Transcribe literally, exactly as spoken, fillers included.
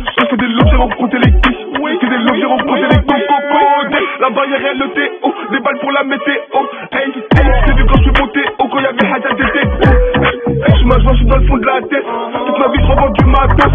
C'est des lobes, j'ai rencontré les quiches. C'est des lobes, j'ai rencontré les cocos. La barrière est le T O, des balles pour la météo. Hey, hey, j'ai vu quand je suis monté haut, quand y'avait Hadja, j'étais haut. Hey, je m'ajoute, je suis dans le fond de la tête. Toute ma vie, je revends du matos.